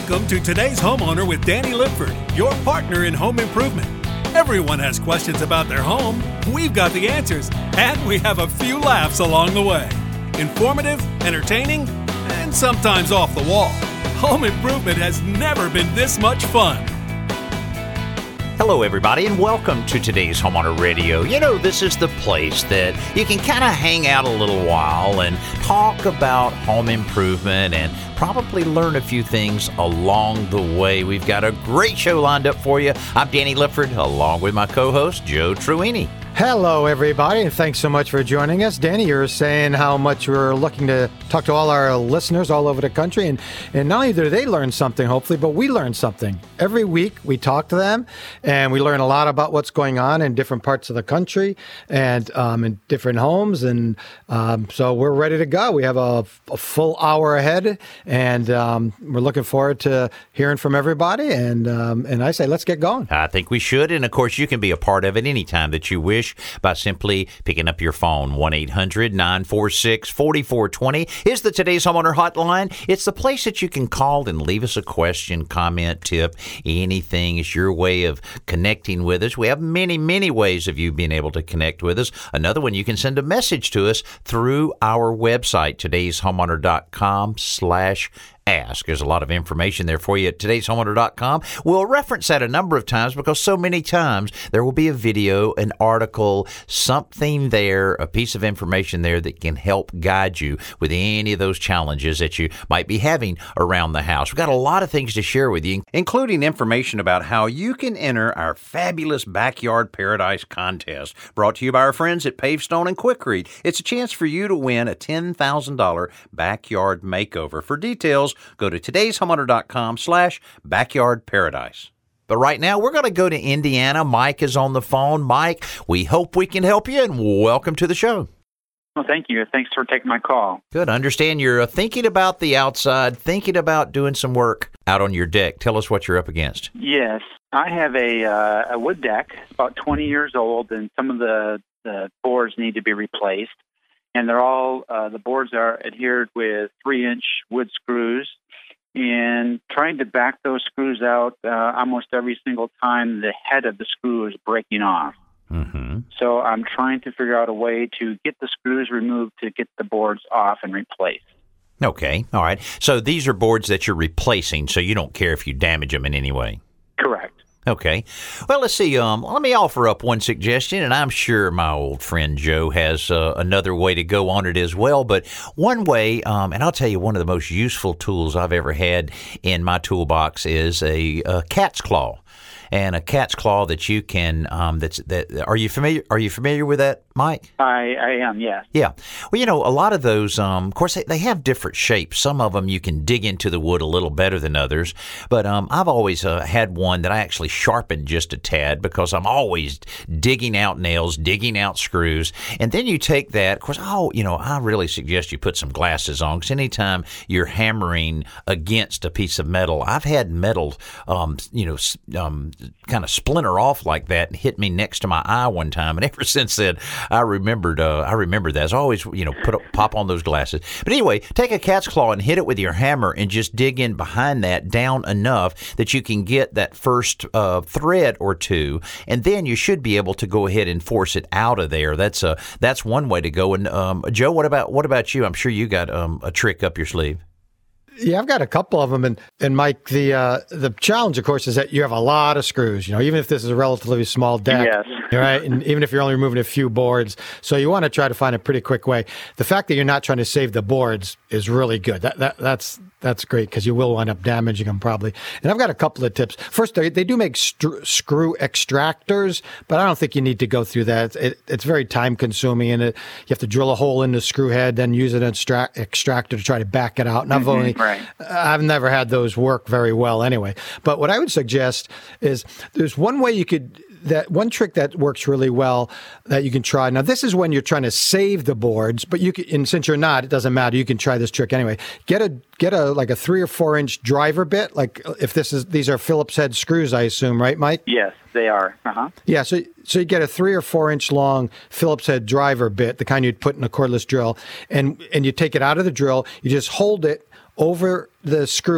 Welcome to Today's Homeowner with Danny Lipford, your partner in home improvement. Everyone has questions about their home. We've got the answers, and we have a few laughs along the way. Informative, entertaining, and sometimes off the wall. Home improvement has never been this much fun. Hello, everybody, and welcome to today's Homeowner Radio. You know, this is the place that you can kind of hang out a little while and talk about home improvement and probably learn a few things along the way. We've got a great show lined up for you. I'm Danny Lipford, along with my co-host, Joe Truini. Hello, everybody, and thanks so much for joining us. Danny, you're saying how much we're looking to talk to all our listeners all over the country, and not only do they learn something, hopefully, but we learn something. Every week, we talk to them, and we learn a lot about what's going on in different parts of the country and in different homes, and so we're ready to go. We have a full hour ahead, and we're looking forward to hearing from everybody, and I say, let's get going. I think we should, and of course, you can be a part of it anytime that you wish by simply picking up your phone. 1-800-946-4420 is the Today's Homeowner Hotline. It's the place that you can call and leave us a question, comment, tip, anything is your way of connecting with us. We have many, many ways of you being able to connect with us. Another one, you can send a message to us through our website, todayshomeowner.com/ask. There's a lot of information there for you at todayshomeowner.com. We'll reference that a number of times because so many times there will be a video, an article, something there, a piece of information there that can help guide you with any of those challenges that you might be having around the house. We've got a lot of things to share with you, including information about how you can enter our fabulous Backyard Paradise contest, brought to you by our friends at Pavestone and Quikrete. It's a chance for you to win a $10,000 backyard makeover. For details, go to todayshomeowner.com/backyardparadise. But right now, we're going to go to Indiana. Mike is on the phone. Mike, we hope we can help you, and welcome to the show. Well, thank you. Thanks for taking my call. Good. I understand you're thinking about the outside, thinking about doing some work out on your deck. Tell us what you're up against. Yes. I have a wood deck, about 20 years old, and some of the boards need to be replaced. And they're all, the boards are adhered with 3-inch wood screws, and trying to back those screws out almost every single time the head of the screw is breaking off. Mm-hmm. So I'm trying to figure out a way to get the screws removed to get the boards off and replaced. Okay. All right. So these are boards that you're replacing, so you don't care if you damage them in any way. Correct. Okay. Well, let's see. Let me offer up one suggestion, and I'm sure my old friend Joe has another way to go on it as well. But one way, and I'll tell you, one of the most useful tools I've ever had in my toolbox is a cat's claw. And a cat's claw that you can, are you familiar with that, Mike? I am, yes. Yeah. Well, you know, a lot of those, of course, they have different shapes. Some of them you can dig into the wood a little better than others. But I've always had one that I actually sharpened just a tad because I'm always digging out nails, digging out screws. And then you take that, of course, I really suggest you put some glasses on because anytime you're hammering against a piece of metal, I've had metal, kind of splinter off like that and hit me next to my eye one time. And ever since then, I remembered that. As always, pop on those glasses. But anyway, take a cat's claw and hit it with your hammer and just dig in behind that down enough that you can get that first thread or two. And then you should be able to go ahead and force it out of there. That's one way to go. And Joe, what about you? I'm sure you got a trick up your sleeve. Yeah, I've got a couple of them, and Mike, the challenge, of course, is that you have a lot of screws. Even if this is a relatively small deck, yes. Right, and even if you're only removing a few boards, so you want to try to find a pretty quick way. The fact that you're not trying to save the boards is really good. That's great because you will wind up damaging them probably. And I've got a couple of tips. First, they do make screw extractors, but I don't think you need to go through that. It's very time consuming, and you have to drill a hole in the screw head, then use an extractor to try to back it out. And I've never had those work very well anyway. But what I would suggest is there's one way that one trick that works really well that you can try. Now, this is when you're trying to save the boards, but you can, and since you're not, it doesn't matter. You can try this trick anyway. Get a like a 3 or 4 inch driver bit. Like if these are Phillips head screws, I assume, right, Mike? Yes, they are. Uh-huh. Yeah. So you get a 3 or 4 inch long Phillips head driver bit, the kind you'd put in a cordless drill, and you take it out of the drill. You just hold it over the screw,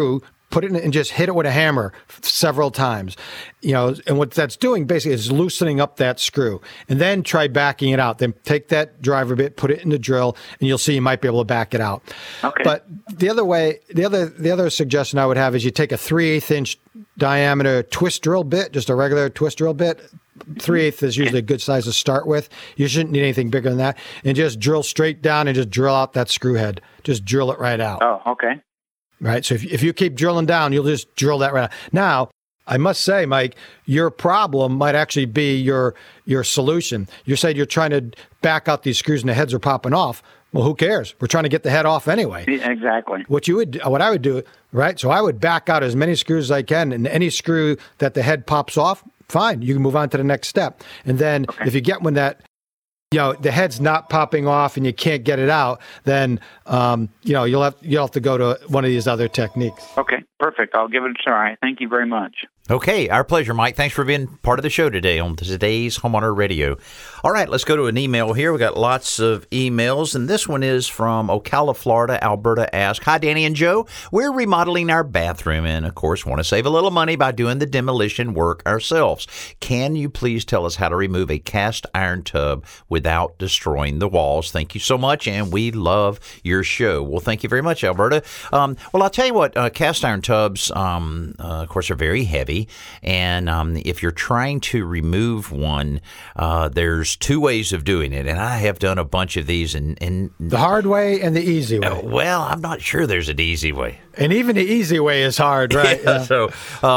put it in and just hit it with a hammer several times. And what that's doing basically is loosening up that screw. And then try backing it out. Then take that driver bit, put it in the drill, and you'll see you might be able to back it out. Okay. But the other suggestion I would have is you take a 3/8 inch diameter twist drill bit, just a regular twist drill bit. 3/8 is usually a good size to start with. You shouldn't need anything bigger than that. And just drill straight down and just drill out that screw head. Just drill it right out. Oh, okay. Right. So if you keep drilling down, you'll just drill that right out. Now, I must say, Mike, your problem might actually be your solution. You said you're trying to back out these screws and the heads are popping off. Well, who cares? We're trying to get the head off anyway. Exactly. What I would do, right? So I would back out as many screws as I can, and any screw that the head pops off, fine, you can move on to the next step. And then if you get one that, the head's not popping off and you can't get it out, then you'll have to go to one of these other techniques. Okay, perfect. I'll give it a try. Thank you very much. Okay, our pleasure, Mike. Thanks for being part of the show today on today's Homeowner Radio. All right, let's go to an email here. We got lots of emails, and this one is from Ocala, Florida. Alberta asks, "Hi, Danny and Joe. We're remodeling our bathroom and, of course, want to save a little money by doing the demolition work ourselves. Can you please tell us how to remove a cast iron tub without destroying the walls? Thank you so much, and we love your show." Well, thank you very much, Alberta. Well, I'll tell you what, cast iron tubs, of course, are very heavy. And if you're trying to remove one, there's two ways of doing it. And I have done a bunch of these. And the hard way and the easy way. Well, I'm not sure there's an easy way. And even the easy way is hard, right? Yeah. So,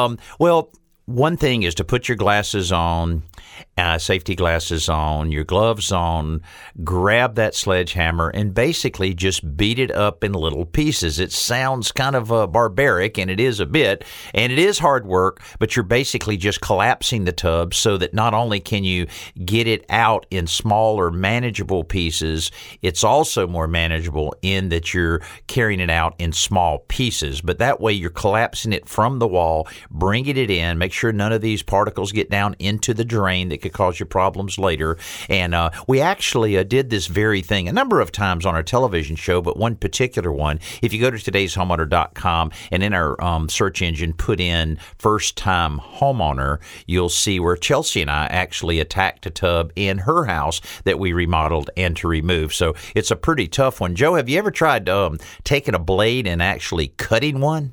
one thing is to put your glasses on, safety glasses on, your gloves on, grab that sledgehammer, and basically just beat it up in little pieces. It sounds kind of barbaric, and it is a bit, and it is hard work, but you're basically just collapsing the tub so that not only can you get it out in smaller, manageable pieces, it's also more manageable in that you're carrying it out in small pieces. But that way you're collapsing it from the wall, bringing it in, make sure none of these particles get down into the drain that could cause you problems later. And we actually did this very thing a number of times on our television show, but one particular one, if you go to todayshomeowner.com and in our search engine put in first-time homeowner, you'll see where Chelsea and I actually attacked a tub in her house that we remodeled and to remove. So it's a pretty tough one. Joe, have you ever tried taking a blade and actually cutting one?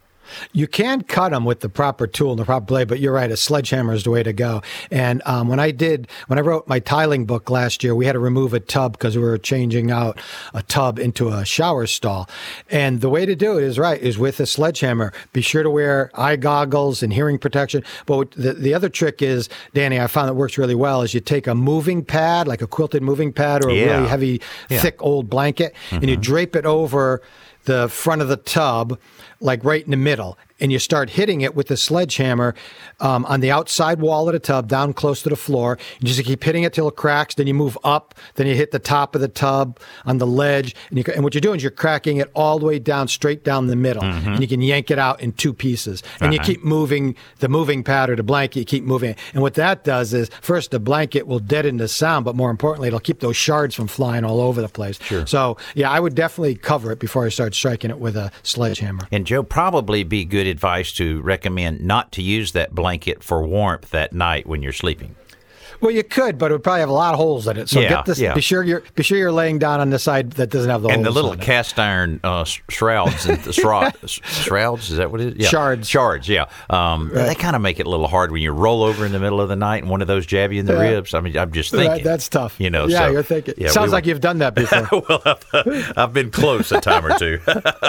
You can cut them with the proper tool and the proper blade, but you're right, a sledgehammer is the way to go. And when I wrote my tiling book last year, we had to remove a tub because we were changing out a tub into a shower stall. And the way to do it is with a sledgehammer. Be sure to wear eye goggles and hearing protection. But the other trick is, Danny, I found that works really well, is you take a moving pad, like a quilted moving pad or a really heavy, thick old blanket, and you drape it over the front of the tub, like right in the middle, and you start hitting it with the sledgehammer on the outside wall of the tub, down close to the floor. You just keep hitting it till it cracks. Then you move up. Then you hit the top of the tub on the ledge. And what you're doing is you're cracking it all the way down, straight down the middle. Mm-hmm. And you can yank it out in two pieces. And you keep moving the moving pad or the blanket. You keep moving it. And what that does is, first, the blanket will deaden the sound, but more importantly, it'll keep those shards from flying all over the place. Sure. So, yeah, I would definitely cover it before I start striking it with a sledgehammer. And Joe, probably be good advice to recommend not to use that blanket for warmth that night when you're sleeping. Well, you could, but it would probably have a lot of holes in it. So get this. Be sure you're laying down on the side that doesn't have the holes. And the little cast iron shrouds and the shrouds, is that what it is? Yeah. Shards, yeah. They kind of make it a little hard when you roll over in the middle of the night and one of those jab you in the ribs. I mean, I'm just thinking. That's tough. Yeah, so, you're thinking. Yeah, sounds like you've done that before. Well, I've been close a time or two.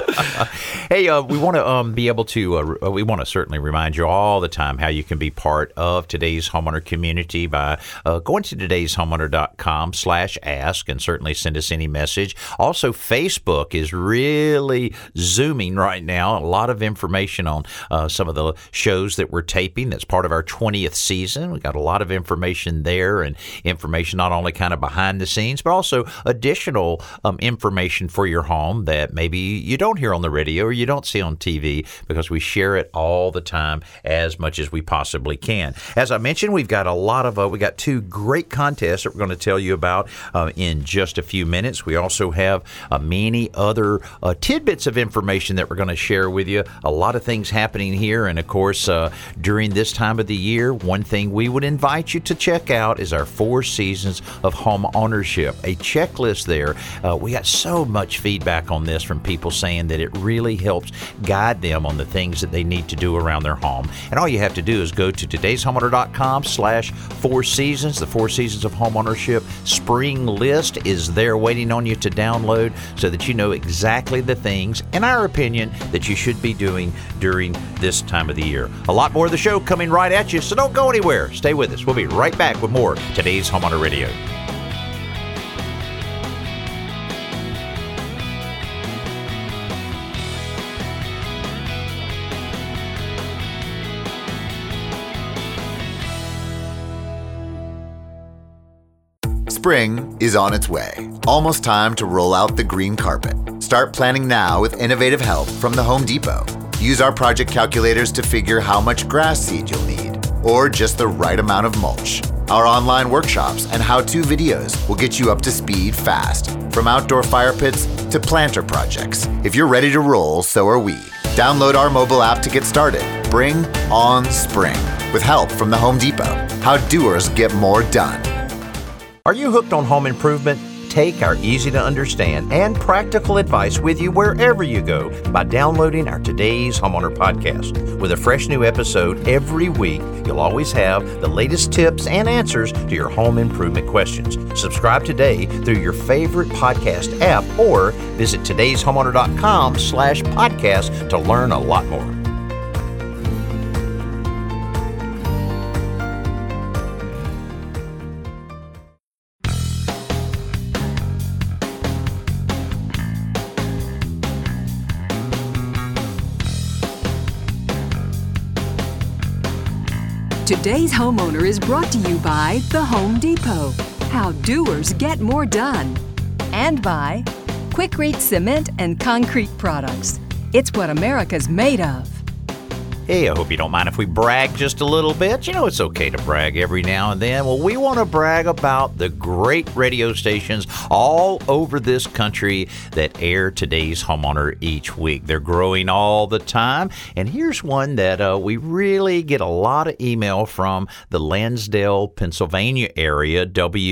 Hey, we want to be able to, we want to certainly remind you all the time how you can be part of today's homeowner community by going to todayshomeowner.com/ask and certainly send us any message. Also, Facebook is really zooming right now. A lot of information on some of the shows that we're taping. That's part of our 20th season. We got a lot of information there, and information not only kind of behind the scenes, but also additional information for your home that maybe you don't hear on the radio or you don't see on TV, because we share it all the time as much as we possibly can. As I mentioned, we've got a lot of we got got two great contests that we're going to tell you about in just a few minutes. We also have many other tidbits of information that we're going to share with you. A lot of things happening here. And, of course, during this time of the year, one thing we would invite you to check out is our 4 Seasons of Home Ownership, a checklist there. We got so much feedback on this from people saying that it really helps guide them on the things that they need to do around their home. And all you have to do is go to todayshomeowner.com/4 seasons. The 4 Seasons of Home Ownership spring list is there waiting on you to download so that you know exactly the things, in our opinion, that you should be doing during this time of the year. A lot more of the show coming right at you, so don't go anywhere. Stay with us. We'll be right back with more Today's Homeowner Radio. Spring is on its way. Almost time to roll out the green carpet. Start planning now with innovative help from the Home Depot. Use our project calculators to figure how much grass seed you'll need, or just the right amount of mulch. Our online workshops and how-to videos will get you up to speed fast, from outdoor fire pits to planter projects. If you're ready to roll, so are we. Download our mobile app to get started. Bring on spring with help from the Home Depot. How doers get more done. Are you hooked on home improvement? Take our easy-to-understand and practical advice with you wherever you go by downloading our Today's Homeowner podcast. With a fresh new episode every week, you'll always have the latest tips and answers to your home improvement questions. Subscribe today through your favorite podcast app or visit todayshomeowner.com/podcast to learn a lot more. Today's Homeowner is brought to you by The Home Depot. How doers get more done. And by Quikrete Cement and Concrete Products. It's what America's made of. Hey, I hope you don't mind if we brag just a little bit. You know, it's okay to brag every now and then. Well, we want to brag about the great radio stations all over this country that air Today's Homeowner each week. They're growing all the time. And here's one that we really get a lot of email from the Lansdale, Pennsylvania area,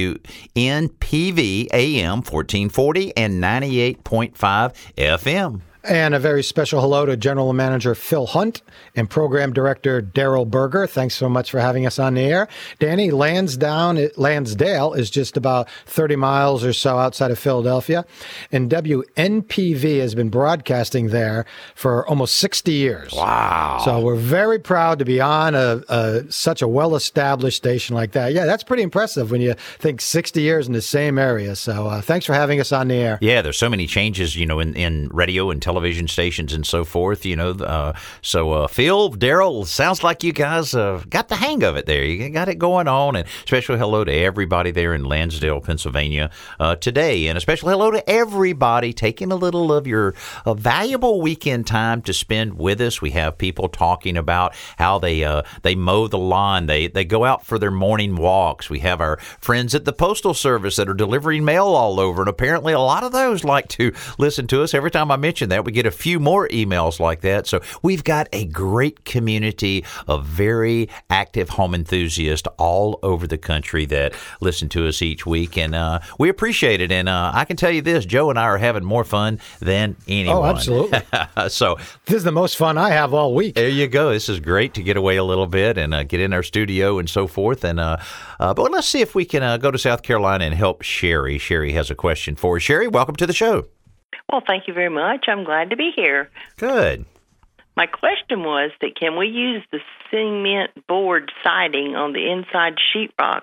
WNPV AM 1440 and 98.5 FM. And a very special hello to General Manager Phil Hunt and Program Director Daryl Berger. Thanks so much for having us on the air. Danny, Lansdale is just about 30 miles or so outside of Philadelphia. And WNPV has been broadcasting there for almost 60 years. Wow. So we're very proud to be on such a well-established station like that. Yeah, that's pretty impressive when you think 60 years in the same area. So thanks for having us on the air. Yeah, there's so many changes, you know, in radio and television stations and so forth, you know. So Phil, Daryl, sounds like you guys got the hang of it there. You got it going on. And special hello to everybody there in Lansdale, Pennsylvania today. And a special hello to everybody taking a little of your valuable weekend time to spend with us. We have people talking about how they mow the lawn. They go out for their morning walks. We have our friends at the Postal Service that are delivering mail all over. And apparently a lot of those like to listen to us. Every time I mention that, we get a few more emails like that. So we've got a great community of very active home enthusiasts all over the country that listen to us each week. And we appreciate it. And I can tell you this, Joe and I are having more fun than anyone. Oh, absolutely. So this is the most fun I have all week. There you go. This is great to get away a little bit and get in our studio and so forth. And but let's see if we can go to South Carolina and help Sherry. Sherry has a question for us. Sherry, welcome to the show. Well, thank you very much. I'm glad to be here. Good. My question was that can we use the cement board siding on the inside sheetrock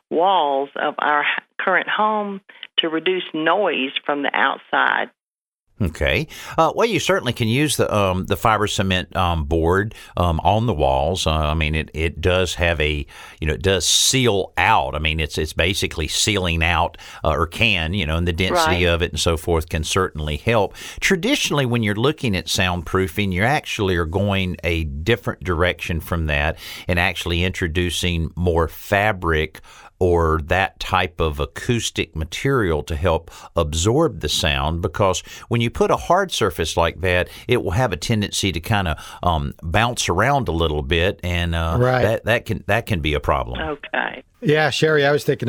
walls of our current home to reduce noise from the outside? Okay. Well, you certainly can use the fiber cement board on the walls. I mean, it does have it does seal out. I mean, it's basically sealing out or can, and the density of it and so forth can certainly help. Traditionally, when you're looking at soundproofing, you actually are going a different direction from that and actually introducing more fabric or that type of acoustic material to help absorb the sound, because when you put a hard surface like that, it will have a tendency to kind of bounce around a little bit, and that can be a problem. Okay. Yeah, Sherry, I was thinking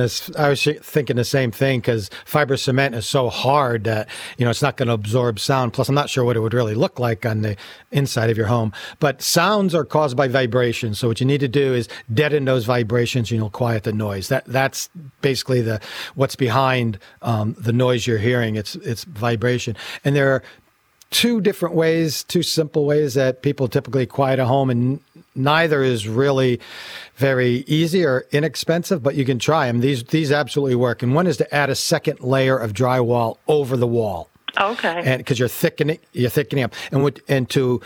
the same thing, because fiber cement is so hard that it's not going to absorb sound. Plus, I'm not sure what it would really look like on the inside of your home. But sounds are caused by vibrations, so what you need to do is deaden those vibrations, and you'll quiet the noise. That's basically what's behind the noise you're hearing. It's vibration, and there are two simple ways that people typically quiet a home, and neither is really very easy or inexpensive, but you can try them. These absolutely work. And one is to add a second layer of drywall over the wall. Okay. And because you're thickening up, and to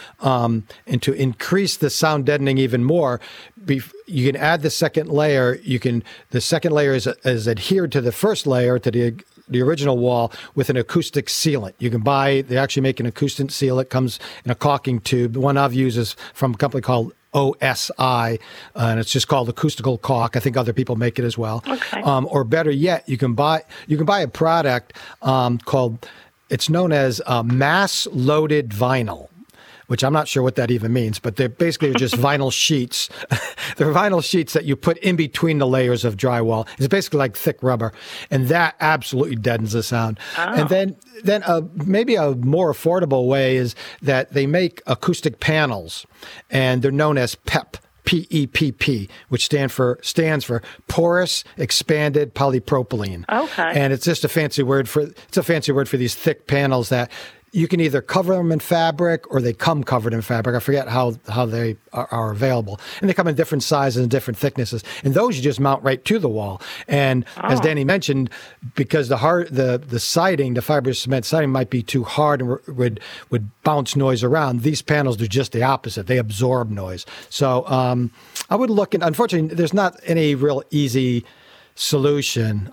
increase the sound deadening even more, you can add the second layer. The second layer is adhered to the first layer, to the original wall, with an acoustic sealant. They actually make an acoustic seal. It comes in a caulking tube. The one I've used is from a company called OSI, and it's just called acoustical caulk. I think other people make it as well. Okay. Or better yet, you can buy a product called, it's known as mass loaded vinyl, which I'm not sure what that even means, but they're basically just vinyl sheets. They're vinyl sheets that you put in between the layers of drywall. It's basically like thick rubber, and that absolutely deadens the sound. Oh. And then maybe a more affordable way is that they make acoustic panels, and they're known as PEP. PEPP, which stands for porous expanded polypropylene. Okay. And it's just a fancy word for these thick panels that you can either cover them in fabric or they come covered in fabric. I forget how they are available. And they come in different sizes and different thicknesses. And those you just mount right to the wall. And as Danny mentioned, because the siding, the fiber cement siding might be too hard and would bounce noise around, these panels do just the opposite. They absorb noise. So I would look, and unfortunately, there's not any real easy solution,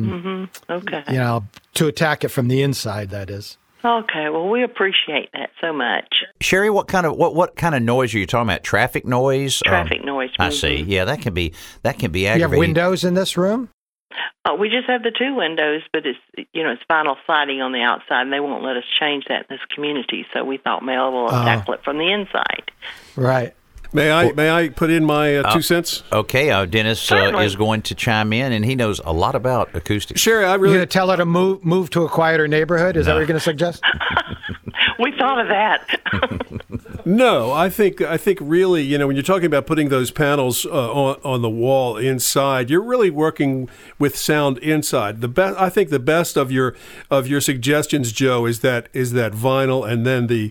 Okay. To attack it from the inside, that is. Okay, well, we appreciate that so much. Sherry, what kind of noise are you talking about? Traffic noise? Traffic noise. I see. Yeah, that can be aggravating. You have windows in this room? We just have the two windows, but it's vinyl siding on the outside, and they won't let us change that in this community. So we thought, we'll tackle it from the inside. Right. May I put in my 2 cents? Okay, Dennis is going to chime in, and he knows a lot about acoustics. Sherry, You're going to tell her to move to a quieter neighborhood? Is that what you're going to suggest? We thought of that. No, I think really, when you're talking about putting those panels on the wall inside, you're really working with sound inside. I think the best of your suggestions, Joe, is that vinyl and then the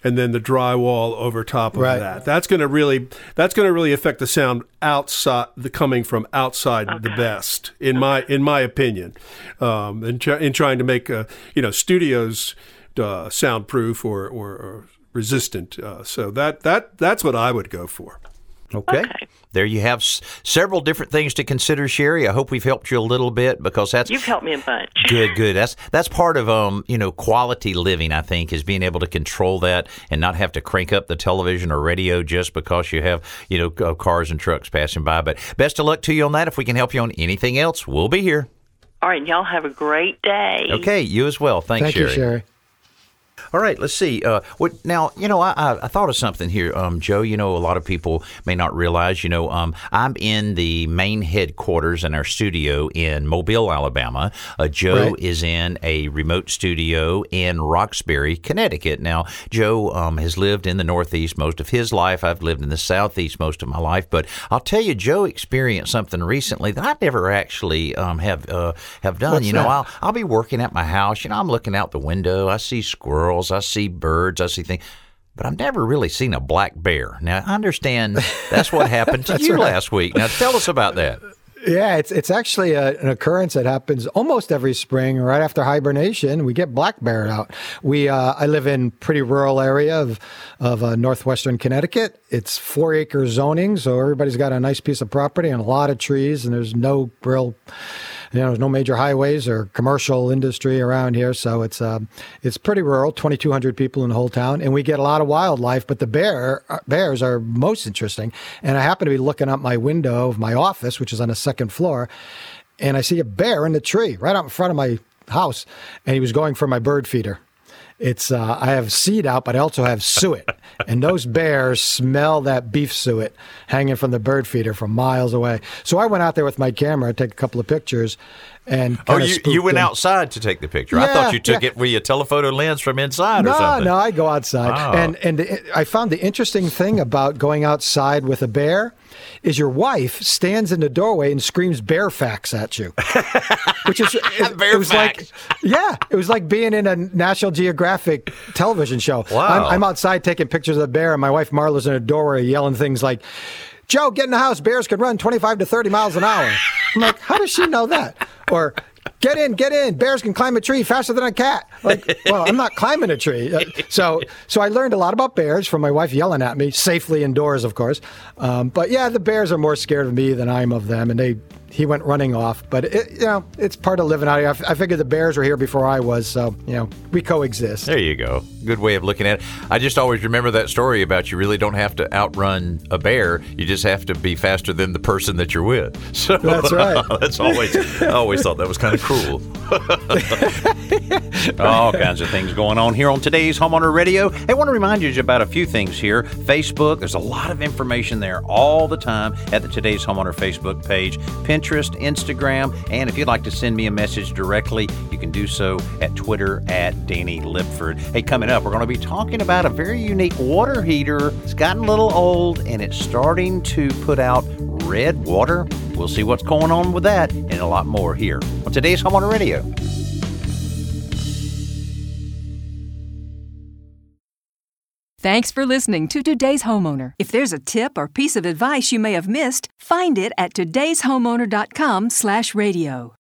drywall over top of that. That's going to really affect the sound outside, coming from outside the best, in my opinion. In trying to make studios soundproof or resistant. So that's what I would go for. Okay. There you have several different things to consider, Sherry. I hope we've helped you a little bit, because you've helped me a bunch. Good. That's part of quality living, I think, is being able to control that and not have to crank up the television or radio just because you have cars and trucks passing by. But best of luck to you on that. If we can help you on anything else, we'll be here. All right, y'all have a great day. Okay, you as well. Thanks, Sherry. Thank you, Sherry. All right, let's see. Now, I thought of something here, Joe. A lot of people may not realize, I'm in the main headquarters in our studio in Mobile, Alabama. Joe is in a remote studio in Roxbury, Connecticut. Now, Joe has lived in the Northeast most of his life. I've lived in the Southeast most of my life. But I'll tell you, Joe experienced something recently that I never actually have done. What's that? I'll be working at my house. I'm looking out the window. I see squirrels. I see birds. I see things. But I've never really seen a black bear. Now, I understand that's what happened to you last week. Now, tell us about that. Yeah, it's actually an occurrence that happens almost every spring, right after hibernation. We get black bear out. I live in pretty rural area of northwestern Connecticut. It's 4-acre zoning, so everybody's got a nice piece of property and a lot of trees, and there's no real, there's no major highways or commercial industry around here, so it's pretty rural. 2,200 people in the whole town, and we get a lot of wildlife. But the bears are most interesting. And I happen to be looking out my window of my office, which is on the second floor, and I see a bear in the tree right out in front of my house, and he was going for my bird feeder. I have seed out, but I also have suet. And those bears smell that beef suet hanging from the bird feeder from miles away. So I went out there with my camera to take a couple of pictures. And you went outside to take the picture. Yeah, I thought you took it with a telephoto lens from inside or something. No, I go outside. Oh. And I found the interesting thing about going outside with a bear is your wife stands in the doorway and screams bear facts at you. Which is Bear facts. It was like being in a National Geographic television show. Wow. I'm outside taking pictures of the bear, and my wife Marla's in a doorway yelling things like, "Joe, get in the house. Bears can run 25 to 30 miles an hour." I'm like, how does she know that? Or, get in. Bears can climb a tree faster than a cat. Like, well, I'm not climbing a tree. So I learned a lot about bears from my wife yelling at me, safely indoors, of course. But yeah, the bears are more scared of me than I'm of them, and he went running off. But it's part of living out here. I figured the bears were here before I was, so we coexist. There you go. Good way of looking at it. I just always remember that story about you really don't have to outrun a bear. You just have to be faster than the person that you're with. So that's right. I always thought that was kind of cruel. All kinds of things going on here on today's Homeowner Radio. I want to remind you about a few things here. Facebook, there's a lot of information there all the time at the Today's Homeowner Facebook page. Pinterest, Instagram, and if you'd like to send me a message directly, you can do so at Twitter at Danny Lipford. Hey, coming up, we're going to be talking about a very unique water heater. It's gotten a little old and it's starting to put out red water. We'll see what's going on with that and a lot more here on today's Homeowner Radio. Thanks for listening to Today's Homeowner. If there's a tip or piece of advice you may have missed, find it at todayshomeowner.com/radio.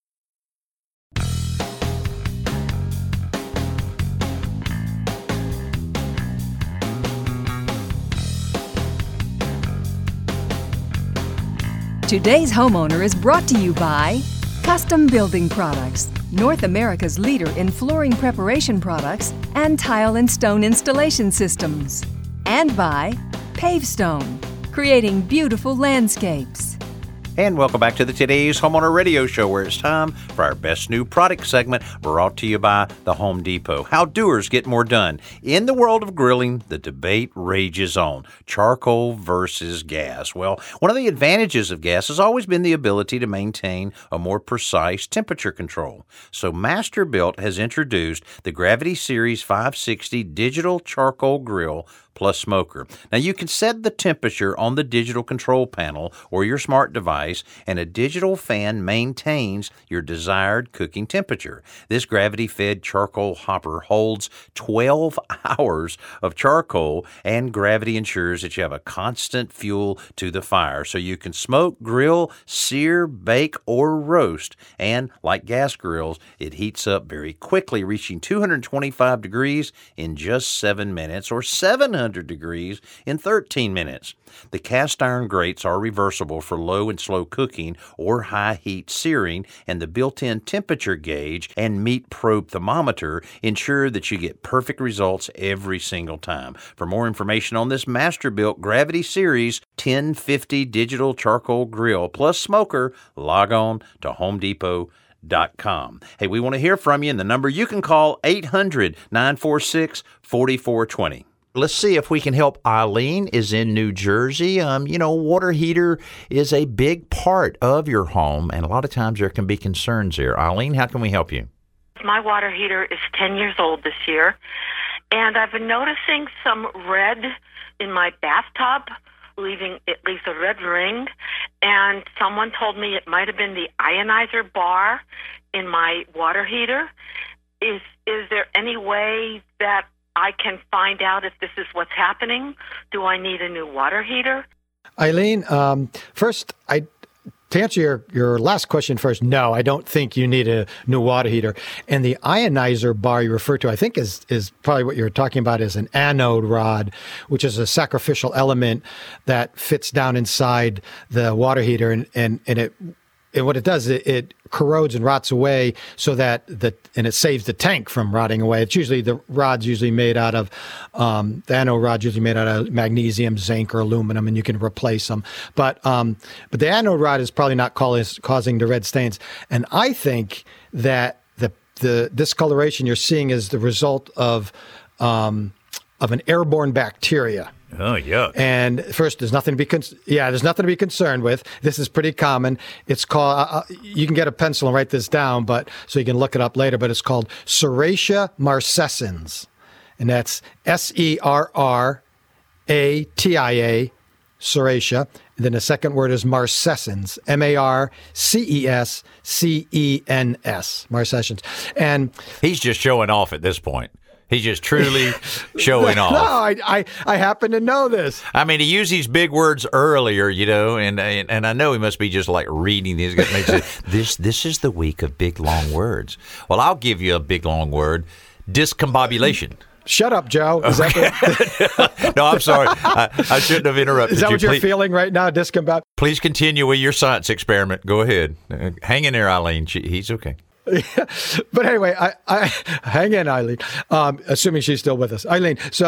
Today's Homeowner is brought to you by Custom Building Products, North America's leader in flooring preparation products and tile and stone installation systems. And by Pavestone, creating beautiful landscapes. And welcome back to the Today's Homeowner Radio Show, where it's time for our Best New Product segment, brought to you by the Home Depot. How doers get more done. In the world of grilling, the debate rages on. Charcoal versus gas. Well, one of the advantages of gas has always been the ability to maintain a more precise temperature control. So Masterbuilt has introduced the Gravity Series 560 Digital Charcoal Grill plus Smoker. Now, you can set the temperature on the digital control panel or your smart device, and a digital fan maintains your desired cooking temperature. This gravity-fed charcoal hopper holds 12 hours of charcoal, and Gravity ensures that you have a constant fuel to the fire, so you can smoke, grill, sear, bake, or roast. And like gas grills, it heats up very quickly, reaching 225 degrees in just 7 minutes, or 700 degrees in 13 minutes. The cast iron grates are reversible for low and slow cooking or high heat searing, and the built-in temperature gauge and meat probe thermometer ensure that you get perfect results every single time. For more information on this Masterbuilt Gravity Series 1050 Digital Charcoal Grill plus Smoker, log on to HomeDepot.com. Hey, we want to hear from you, and the number you can call, 800-946-4420. Let's see if we can help. Eileen is in New Jersey. Water heater is a big part of your home, and a lot of times there can be concerns there. Eileen, how can we help you? My water heater is 10 years old this year, and I've been noticing some red in my bathtub, it leaves a red ring, and someone told me it might have been the ionizer bar in my water heater. Is there any way that I can find out if this is what's happening? Do I need a new water heater? Eileen, first, to answer your last question first, no, I don't think you need a new water heater. And the ionizer bar you refer to, I think is probably what you're talking about, is an anode rod, which is a sacrificial element that fits down inside the water heater, and what it does, it corrodes and rots away and it saves the tank from rotting away. It's usually, the rod's usually made out of, the anode rod's usually made out of magnesium, zinc, or aluminum, and you can replace them. But the anode rod is probably not causing the red stains. And I think that the discoloration you're seeing is the result of an airborne bacteria. Oh, yeah. And first, there's nothing to be concerned with. This is pretty common. It's called, you can get a pencil and write this down, but so you can look it up later, but it's called Serratia marcescens. And that's Serratia, Serratia. And then the second word is marcescens, Marcescens, marcescens. And he's just showing off at this point. He's just truly showing off. No, I happen to know this. I mean, he used these big words earlier, and I know he must be just like reading these. This is the week of big long words. Well, I'll give you a big long word: discombobulation. Shut up, Joe. Is that No, I'm sorry. I shouldn't have interrupted you. Is that what you're feeling right now, discombobulation? Please continue with your science experiment. Go ahead. Hang in there, Eileen. He's okay. But anyway, I hang in, Eileen. Assuming she's still with us, Eileen. So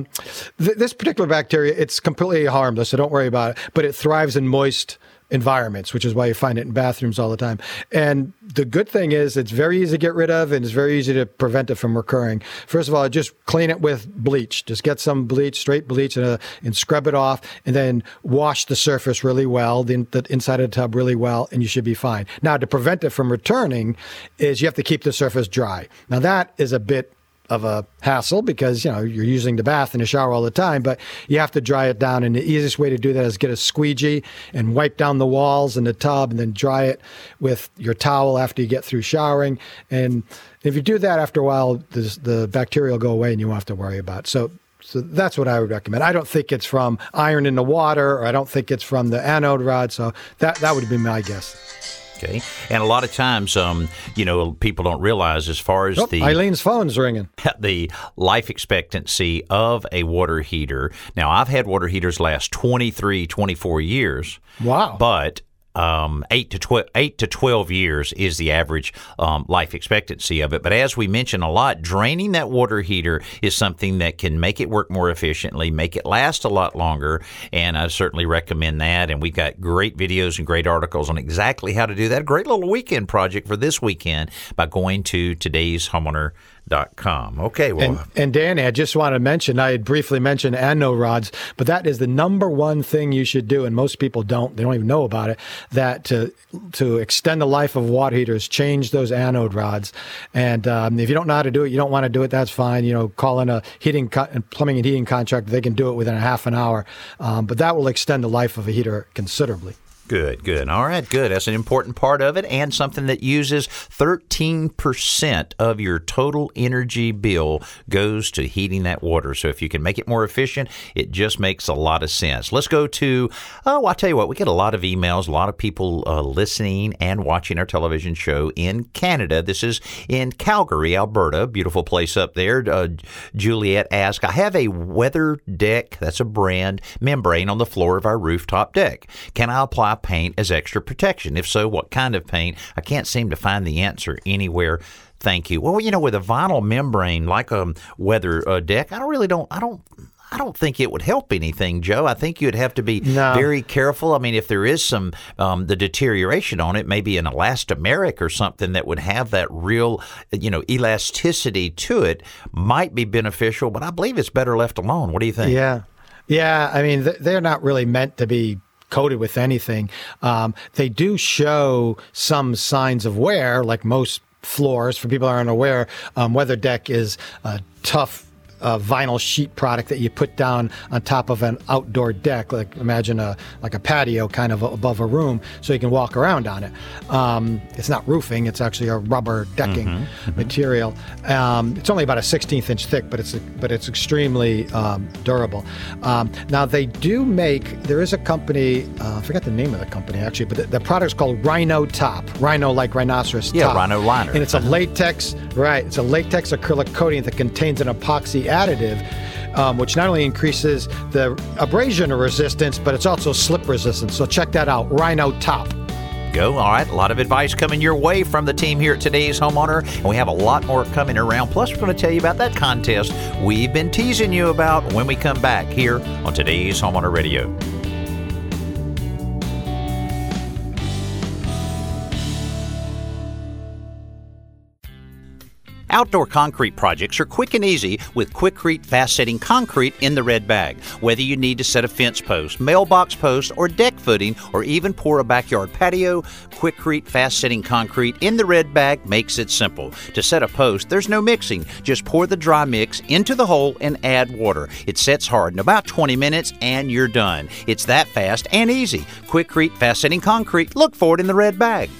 this particular bacteria, it's completely harmless, so don't worry about it. But it thrives in moist environments, which is why you find it in bathrooms all the time. And the good thing is it's very easy to get rid of, and it's very easy to prevent it from recurring. First of all, just clean it with bleach. Just get some bleach, straight bleach, and scrub it off, and then wash the surface really well, the inside of the tub really well, and you should be fine. Now, to prevent it from returning is you have to keep the surface dry. Now, that is a bit of a hassle because, you're using the bath and the shower all the time, but you have to dry it down. And the easiest way to do that is get a squeegee and wipe down the walls in the tub and then dry it with your towel after you get through showering. And if you do that after a while, the bacteria will go away and you won't have to worry about it. So that's what I would recommend. I don't think it's from iron in the water, or I don't think it's from the anode rod. So that would be my guess. Okay. And a lot of times, people don't realize as far as Eileen's phone's ringing. The life expectancy of a water heater. Now, I've had water heaters last 23, 24 years. Wow. But 8 to 12 years is the average life expectancy of it. But as we mentioned a lot, draining that water heater is something that can make it work more efficiently, make it last a lot longer, and I certainly recommend that. And we've got great videos and great articles on exactly how to do that. A great little weekend project for this weekend by going to todayshomeowner.com. Okay, well, and Danny, I just want to mention, I had briefly mentioned anode rods, but that is the number one thing you should do, and most people don't. They don't even know about it. That to extend the life of water heaters, change those anode rods. And if you don't know how to do it, you don't want to do it, that's fine. Call in a plumbing and heating contractor. They can do it within a half an hour. But that will extend the life of a heater considerably. Good. All right, good. That's an important part of it, and something that uses 13% of your total energy bill goes to heating that water. So if you can make it more efficient, it just makes a lot of sense. Let's go to, I'll tell you what, we get a lot of emails, a lot of people listening and watching our television show in Canada. This is in Calgary, Alberta, beautiful place up there. Juliet asked, I have a Weather Deck, that's a brand, membrane on the floor of our rooftop deck. Can I apply paint as extra protection? If so, what kind of paint? I can't seem to find the answer anywhere. Thank you. Well, with a vinyl membrane like a Weather Deck, I don't think it would help anything, Joe. I think you'd have to be very careful. I mean, if there is some the deterioration on it, maybe an elastomeric or something that would have that real, elasticity to it might be beneficial, but I believe it's better left alone. What do you think? Yeah. I mean, they're not really meant to be coated with anything. They do show some signs of wear, like most floors. For people who aren't aware, Weather Deck is a tough vinyl sheet product that you put down on top of an outdoor deck, like imagine like a patio kind of above a room, so you can walk around on it. It's not roofing; it's actually a rubber decking material. It's only about a 16th inch thick, but it's extremely durable. Now they do make. There is a company. I forgot the name of the company actually, but the product's called Rhino Top. Rhino like rhinoceros. Yeah, top. Rhino liner. And it's a latex. Right. It's a latex acrylic coating that contains an epoxy additive, which not only increases the abrasion resistance, but it's also slip resistant. So check that out. Rhino Top. Go. All right. A lot of advice coming your way from the team here at Today's Homeowner, and we have a lot more coming around. Plus, we're going to tell you about that contest we've been teasing you about when we come back here on Today's Homeowner Radio. Outdoor concrete projects are quick and easy with Quikrete fast-setting concrete in the red bag. Whether you need to set a fence post, mailbox post, or deck footing, or even pour a backyard patio, Quikrete fast-setting concrete in the red bag makes it simple. To set a post, there's no mixing. Just pour the dry mix into the hole and add water. It sets hard in about 20 minutes and you're done. It's that fast and easy. Quikrete fast-setting concrete. Look for it in the red bag.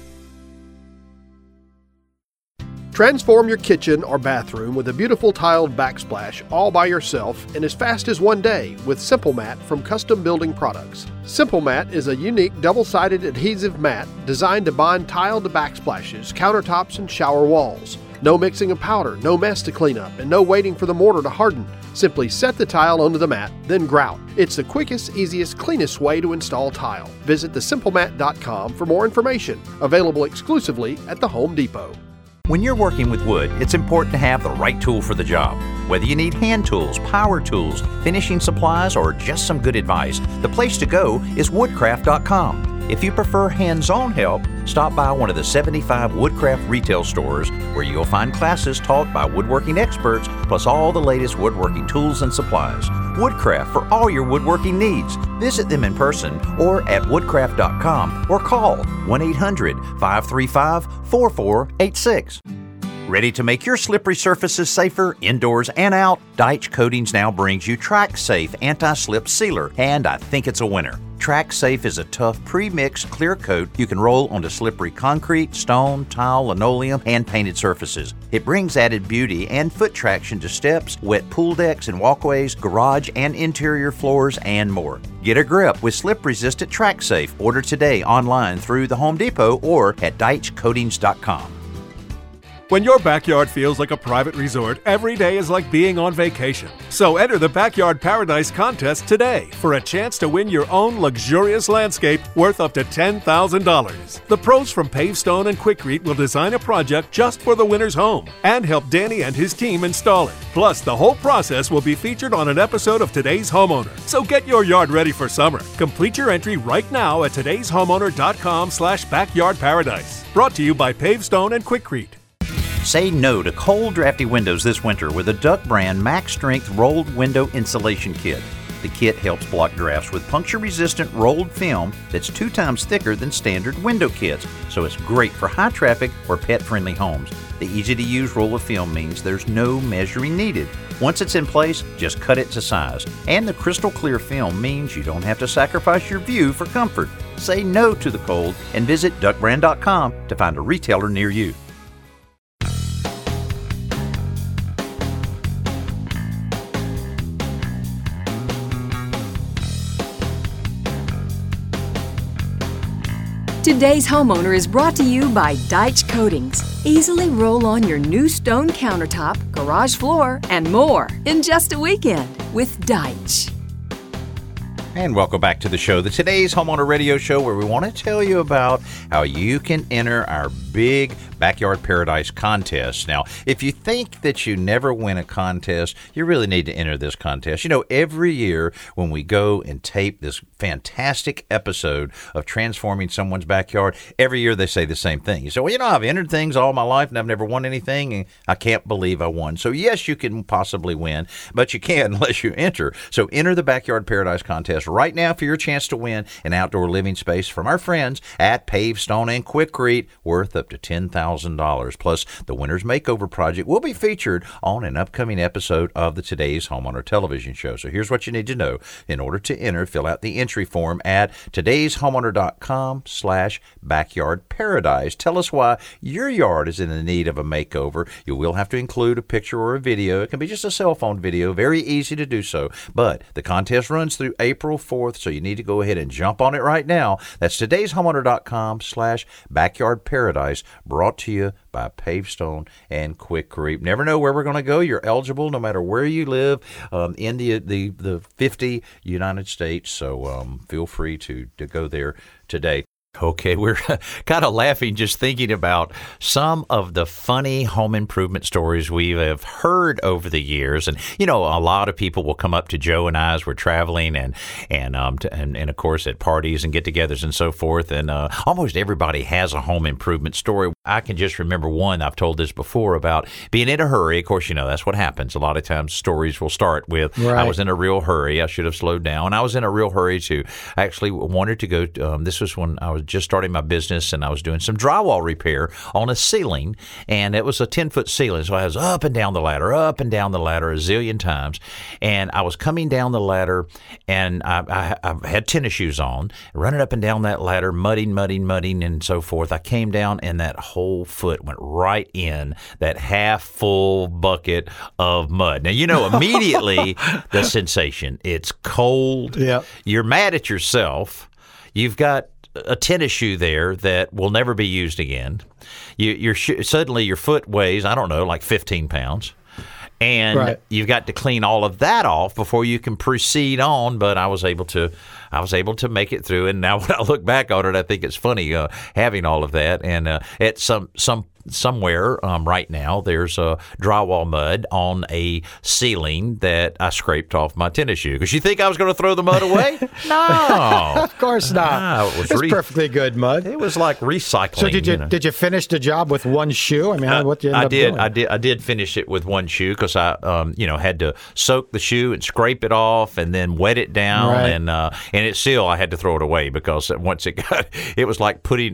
Transform your kitchen or bathroom with a beautiful tiled backsplash all by yourself in as fast as one day with Simple Mat from Custom Building Products. Simple Mat is a unique double-sided adhesive mat designed to bond tile to backsplashes, countertops, and shower walls. No mixing of powder, no mess to clean up, and no waiting for the mortar to harden. Simply set the tile onto the mat, then grout. It's the quickest, easiest, cleanest way to install tile. Visit thesimplemat.com for more information. Available exclusively at the Home Depot. When you're working with wood, it's important to have the right tool for the job. Whether you need hand tools, power tools, finishing supplies, or just some good advice, the place to go is woodcraft.com. If you prefer hands-on help, stop by one of the 75 Woodcraft retail stores where you'll find classes taught by woodworking experts, plus all the latest woodworking tools and supplies. Woodcraft for all your woodworking needs. Visit them in person or at woodcraft.com or call 1-800-535-4486. Ready to make your slippery surfaces safer indoors and out? Deitch Coatings now brings you Track Safe Anti-Slip Sealer, and I think it's a winner. Track Safe is a tough pre-mixed clear coat you can roll onto slippery concrete, stone, tile, linoleum, and painted surfaces. It brings added beauty and foot traction to steps, wet pool decks and walkways, garage and interior floors, and more. Get a grip with slip-resistant Track Safe. Order today online through the Home Depot or at DeitchCoatings.com. When your backyard feels like a private resort, every day is like being on vacation. So enter the Backyard Paradise contest today for a chance to win your own luxurious landscape worth up to $10,000. The pros from Pavestone and Quikrete will design a project just for the winner's home and help Danny and his team install it. Plus, the whole process will be featured on an episode of Today's Homeowner. So get your yard ready for summer. Complete your entry right now at todayshomeowner.com/backyardparadise. Brought to you by Pavestone and Quikrete. Say no to cold, drafty windows this winter with a Duck brand Max Strength Rolled Window Insulation Kit. The kit helps block drafts with puncture-resistant rolled film that's 2 times thicker than standard window kits, so it's great for high-traffic or pet-friendly homes. The easy-to-use roll of film means there's no measuring needed. Once it's in place, just cut it to size. And the crystal clear film means you don't have to sacrifice your view for comfort. Say no to the cold and visit duckbrand.com to find a retailer near you. Today's Homeowner is brought to you by Deitch Coatings. Easily roll on your new stone countertop, garage floor, and more in just a weekend with Deitch. And welcome back to the show, the Today's Homeowner Radio Show, where we want to tell you about how you can enter our big Backyard Paradise contest. Now, if you think that you never win a contest, you really need to enter this contest. You know, every year when we go and tape this fantastic episode of Transforming Someone's Backyard, every year they say the same thing. You say, well, you know, I've entered things all my life and I've never won anything, and I can't believe I won. So, yes, you can possibly win, but you can't unless you enter. So, enter the Backyard Paradise contest right now for your chance to win an outdoor living space from our friends at Pavestone and Quikrete, worth up to $10,000. $1,000. Plus, the Winner's Makeover Project will be featured on an upcoming episode of the Today's Homeowner television show. So here's what you need to know. In order to enter, fill out the entry form at todayshomeowner.com/backyardparadise. Tell us why your yard is in the need of a makeover. You will have to include a picture or a video. It can be just a cell phone video. Very easy to do so. But the contest runs through April 4th, so you need to go ahead and jump on it right now. That's todayshomeowner.com/backyardparadise, brought to you by Pavestone and Quick Creep. Never know where we're going to go. You're eligible no matter where you live in the 50 United States. So feel free to go there today. Okay, we're kind of laughing just thinking about some of the funny home improvement stories we have heard over the years. And, you know, a lot of people will come up to Joe and I as we're traveling and of course, at parties and get-togethers and so forth. And almost everybody has a home improvement story. I can just remember one, I've told this before, about being in a hurry. Of course, you know, that's what happens. A lot of times stories will start with, I was in a real hurry. I should have slowed down. I was in a real hurry to actually wanted to go. This was when I was just starting my business, and I was doing some drywall repair on a ceiling, and it was a 10-foot ceiling. So I was up and down the ladder a zillion times, and I was coming down the ladder, and I had tennis shoes on, running up and down that ladder, mudding, and so forth. I came down, and that whole foot went right in that half-full bucket of mud. Now, you know immediately the sensation. It's cold. Yep. You're mad at yourself. You've got a tennis shoe there that will never be used again. Suddenly your foot weighs, I don't know, like 15 pounds. And you've got to clean all of that off before you can proceed on. But I was able to make it through. And now when I look back on it, I think it's funny having all of that. And at somewhere right now, there's a drywall mud on a ceiling that I scraped off my tennis shoe. Because you think I was going to throw the mud away? No, of course not. It's perfectly good mud. It was like recycling. So did you finish the job with one shoe? I mean, what did you end up doing? I did finish it with one shoe because I had to soak the shoe and scrape it off and then wet it down, and it still I had to throw it away because once it got, it was like putting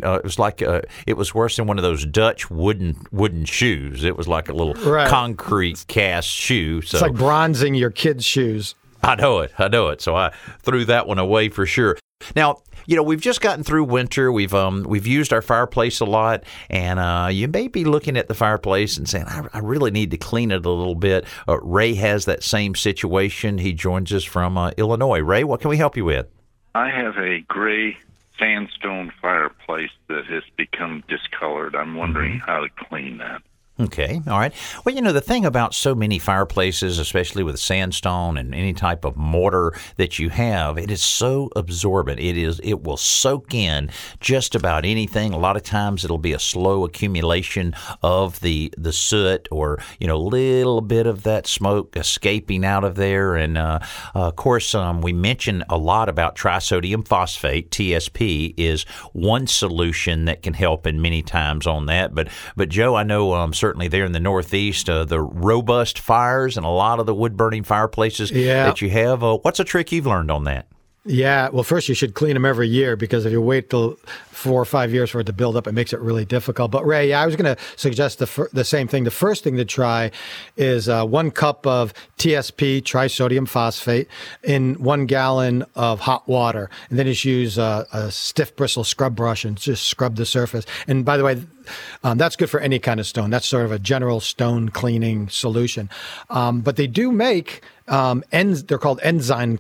it was worse than one of those Dutch wooden shoes. It was like a little concrete cast shoe. So it's like bronzing your kids' shoes. I know it. So I threw that one away for sure. Now, you know, we've just gotten through winter. We've used our fireplace a lot, and you may be looking at the fireplace and saying, I really need to clean it a little bit. Ray has that same situation. He joins us from Illinois. Ray, what can we help you with? I have a gray sandstone fireplace that has become discolored. I'm wondering how to clean that. Okay, all right. Well, you know, the thing about so many fireplaces, especially with sandstone and any type of mortar that you have, it is so absorbent. It will soak in just about anything. A lot of times it'll be a slow accumulation of the soot or, you know, a little bit of that smoke escaping out of there. And, of course, we mentioned a lot about trisodium phosphate. TSP is one solution that can help in many times on that. But Joe, I know certainly there in the Northeast, the robust fires and a lot of the wood-burning fireplaces that you have. What's a trick you've learned on that? Yeah, well, first you should clean them every year because if you wait till 4 or 5 years for it to build up, it makes it really difficult. But Ray, I was going to suggest the same thing. The first thing to try is 1 cup of TSP, trisodium phosphate, in 1 gallon of hot water. And then just use a stiff bristle scrub brush and just scrub the surface. And by the way, that's good for any kind of stone. That's sort of a general stone cleaning solution. But they do make they're called enzyme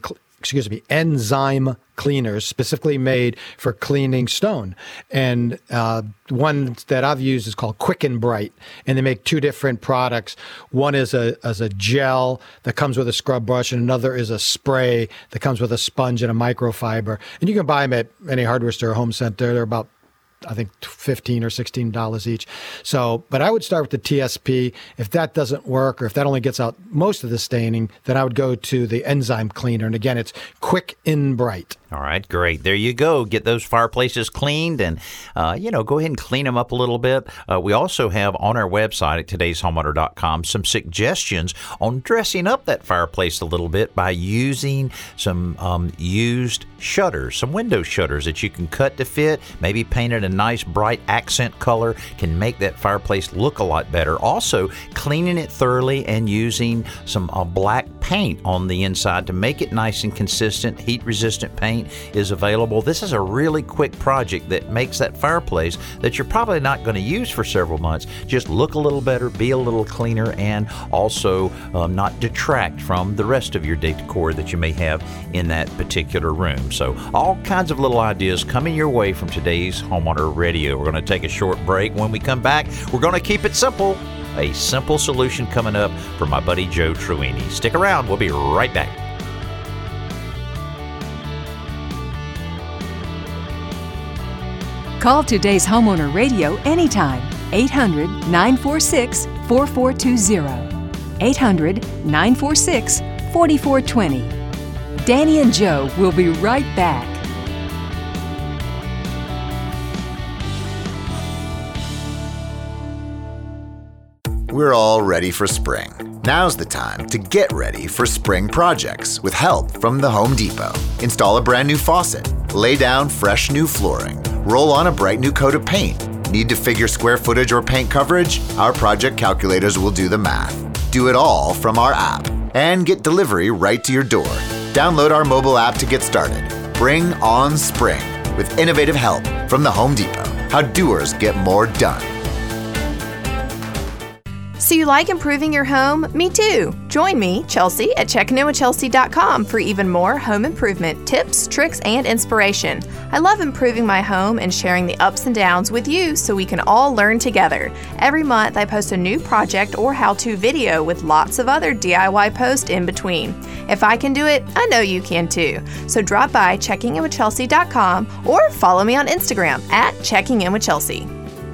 cleaners specifically made for cleaning stone. And one that I've used is called Quick and Bright. And they make 2 different products. One is a gel that comes with a scrub brush, and another is a spray that comes with a sponge and a microfiber. And you can buy them at any hardware store or home center. They're about, I think, $15 or $16 each. So, but I would start with the TSP. If that doesn't work, or if that only gets out most of the staining, then I would go to the enzyme cleaner. And again, it's Quick and Bright. All right, great. There you go. Get those fireplaces cleaned and, go ahead and clean them up a little bit. We also have on our website at todayshomeowner.com some suggestions on dressing up that fireplace a little bit by using some used shutters, some window shutters that you can cut to fit, maybe paint it a nice bright accent color, can make that fireplace look a lot better. Also, cleaning it thoroughly and using some black paint on the inside to make it nice and consistent. Heat-resistant paint is available. This is a really quick project that makes that fireplace that you're probably not going to use for several months just look a little better, be a little cleaner, and also not detract from the rest of your decor that you may have in that particular room. So all kinds of little ideas coming your way from today's Homeowner Radio. We're going to take a short break. When we come back, we're going to keep it simple. A simple solution coming up from my buddy Joe Truini. Stick around. We'll be right back. Call today's Homeowner Radio anytime. 800-946-4420. 800-946-4420. Danny and Joe will be right back. We're all ready for spring. Now's the time to get ready for spring projects with help from the Home Depot. Install a brand new faucet, lay down fresh new flooring, roll on a bright new coat of paint. Need to figure square footage or paint coverage? Our project calculators will do the math. Do it all from our app and get delivery right to your door. Download our mobile app to get started. Bring on spring with innovative help from the Home Depot. How doers get more done. So you like improving your home? Me too. Join me, Chelsea, at checkingInWithChelsea.com for even more home improvement tips, tricks, and inspiration. I love improving my home and sharing the ups and downs with you so we can all learn together. Every month I post a new project or how-to video with lots of other DIY posts in between. If I can do it, I know you can too. So drop by checkingInWithChelsea.com or follow me on Instagram at checkingInWithChelsea.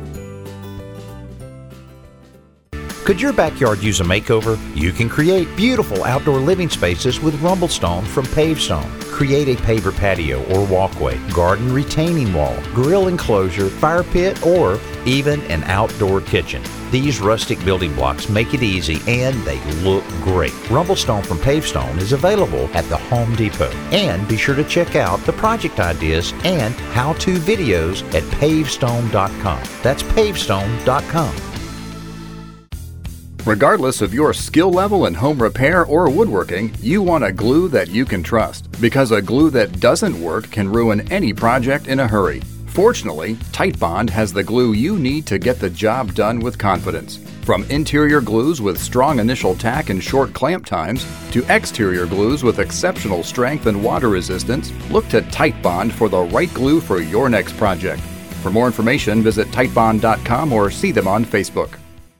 Could your backyard use a makeover? You can create beautiful outdoor living spaces with Rumblestone from Pavestone. Create a paver patio or walkway, garden retaining wall, grill enclosure, fire pit, or even an outdoor kitchen. These rustic building blocks make it easy and they look great. Rumblestone from Pavestone is available at the Home Depot. And be sure to check out the project ideas and how-to videos at pavestone.com. That's pavestone.com. Regardless of your skill level in home repair or woodworking, you want a glue that you can trust, because a glue that doesn't work can ruin any project in a hurry. Fortunately, Titebond has the glue you need to get the job done with confidence. From interior glues with strong initial tack and short clamp times, to exterior glues with exceptional strength and water resistance, look to Titebond for the right glue for your next project. For more information, visit Titebond.com or see them on Facebook.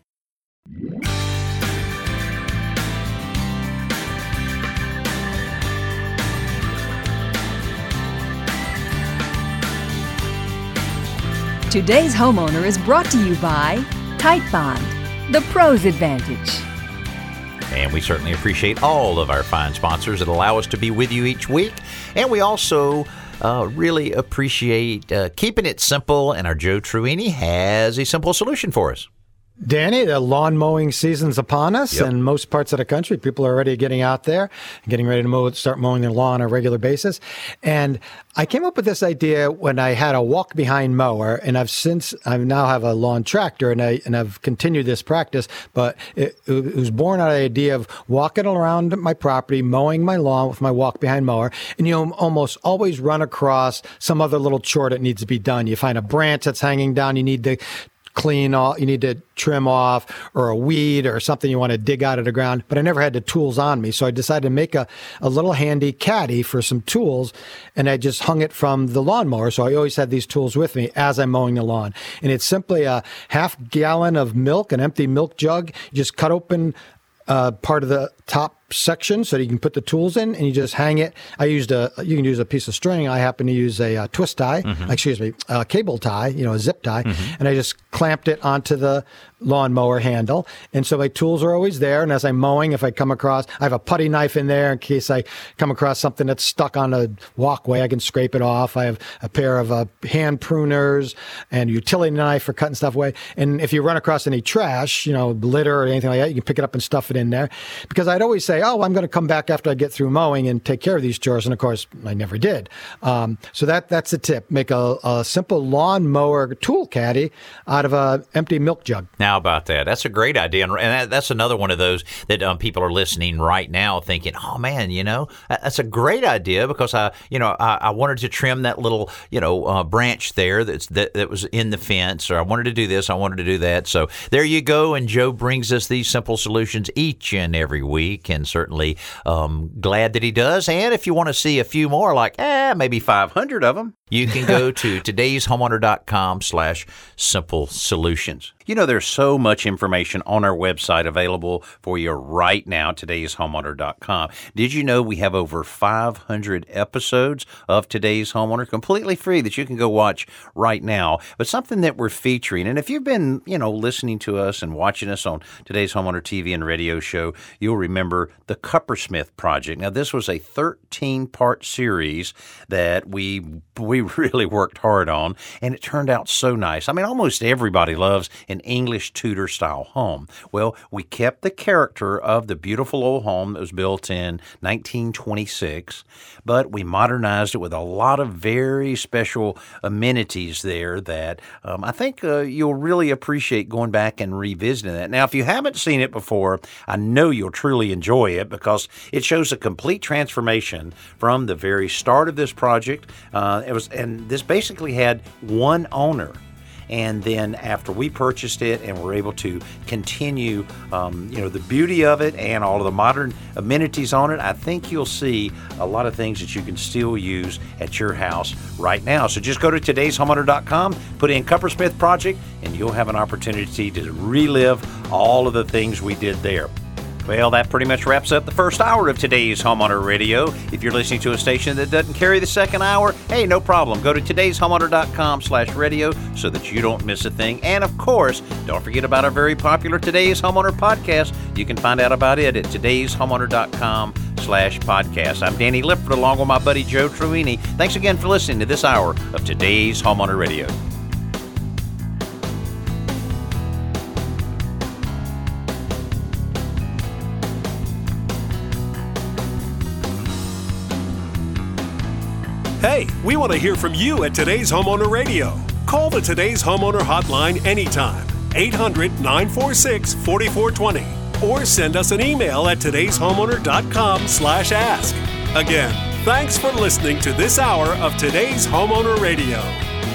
Today's Homeowner is brought to you by Titebond, the Pro's Advantage. And we certainly appreciate all of our fine sponsors that allow us to be with you each week. And we also really appreciate keeping it simple. And our Joe Truini has a simple solution for us. Danny, the lawn mowing season's upon us. Yep. In most parts of the country, people are already getting out there and getting ready to start mowing their lawn on a regular basis. And I came up with this idea when I had a walk-behind mower, and I now have a lawn tractor, and I've continued this practice. But it was born out of the idea of walking around my property, mowing my lawn with my walk-behind mower, and you almost always run across some other little chore that needs to be done. You find a branch that's hanging down, you need to clean off, you need to trim off, or a weed or something you want to dig out of the ground. But I never had the tools on me. So I decided to make a little handy caddy for some tools, and I just hung it from the lawnmower. So I always had these tools with me as I'm mowing the lawn. And it's simply a half gallon of milk, an empty milk jug. You just cut open part of the top section so that you can put the tools in, and you just hang it. You can use a piece of string. I happen to use a twist tie, a cable tie, a zip tie, and I just clamped it onto the lawnmower handle. And so my tools are always there. And as I'm mowing, if I come across, I have a putty knife in there in case I come across something that's stuck on a walkway, I can scrape it off. I have a pair of hand pruners and a utility knife for cutting stuff away. And if you run across any trash, litter or anything like that, you can pick it up and stuff it in there. Because I'd always say, I'm going to come back after I get through mowing and take care of these chores. And of course, I never did. So that's the tip. Make a simple lawnmower tool caddy out of an empty milk jug. Now, about that. That's a great idea. And that's another one of those that people are listening right now thinking, oh, man, that's a great idea because, I wanted to trim that little, branch there that was in the fence, or I wanted to do this, I wanted to do that. So there you go. And Joe brings us these simple solutions each and every week, and certainly glad that he does. And if you want to see a few more, like maybe 500 of them, you can go to todayshomeowner.com/simple solutions. There's so much information on our website available for you right now, todayshomeowner.com. Did you know we have over 500 episodes of Today's Homeowner completely free that you can go watch right now? But something that we're featuring, and if you've been, listening to us and watching us on Today's Homeowner TV and radio show, you'll remember the Cuppersmith Project. Now, this was a 13-part series that we really worked hard on, and it turned out so nice. I mean, almost everybody loves an English Tudor-style home. Well, we kept the character of the beautiful old home that was built in 1926, but we modernized it with a lot of very special amenities there that I think you'll really appreciate going back and revisiting that. Now, if you haven't seen it before, I know you'll truly enjoy it because it shows a complete transformation from the very start of this project. And this basically had one owner. And then after we purchased it and were able to continue, the beauty of it and all of the modern amenities on it, I think you'll see a lot of things that you can still use at your house right now. So just go to todayshomeowner.com, put in Cuppersmith Project, and you'll have an opportunity to relive all of the things we did there. Well, that pretty much wraps up the first hour of Today's Homeowner Radio. If you're listening to a station that doesn't carry the second hour, hey, no problem. Go to todayshomeowner.com/radio so that you don't miss a thing. And, of course, don't forget about our very popular Today's Homeowner podcast. You can find out about it at todayshomeowner.com/podcast. I'm Danny Lipford along with my buddy Joe Truini. Thanks again for listening to this hour of Today's Homeowner Radio. Hey, we want to hear from you at Today's Homeowner Radio. Call the Today's Homeowner hotline anytime, 800-946-4420, or send us an email at todayshomeowner.com/ask. Again, thanks for listening to this hour of Today's Homeowner Radio.